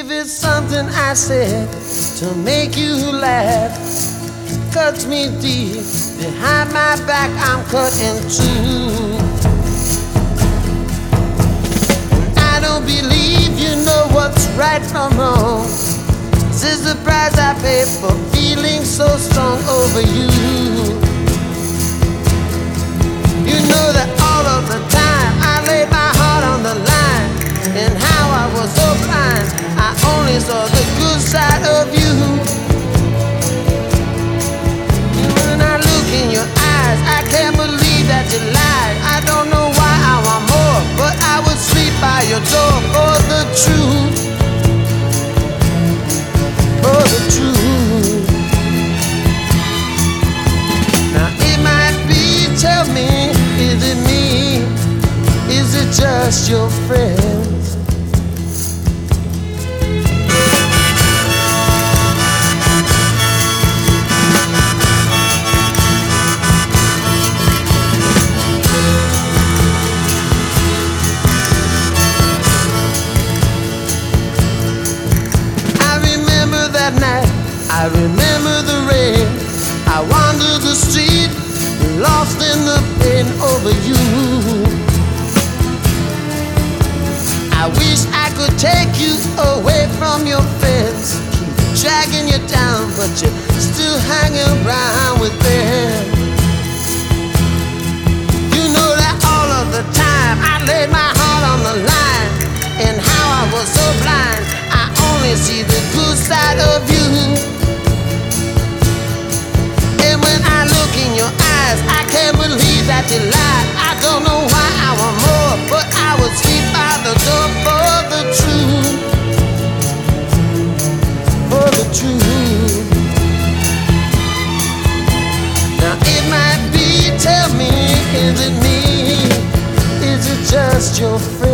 If it's something I said to make you laugh, cuts me deep. Behind my back I'm cut in two. I don't believe you know what's right from wrong. This is the price I pay for feeling so strong over you. You know that all of the time I laid my heart on the line, and how I was so blind, I only saw the good side of you. When I look in your eyes, I can't believe that you lied. I don't know why I want more, but I would sleep by your door for the truth. For the truth. Now it might be, tell me, is it me? Is it just your friends? I remember the rain. I wandered the street, lost in the pain over you. I wish I could take you away from your friends, keep dragging you down, but you're still hanging around with them. You know that all of the time I laid my heart on the line, and how I was so blind, I only see the good side of you. In your eyes, I can't believe that you lied. I don't know why I want more, but I would sleep by the door for the truth. For the truth. Now it might be, tell me, is it me? Is it just your friend?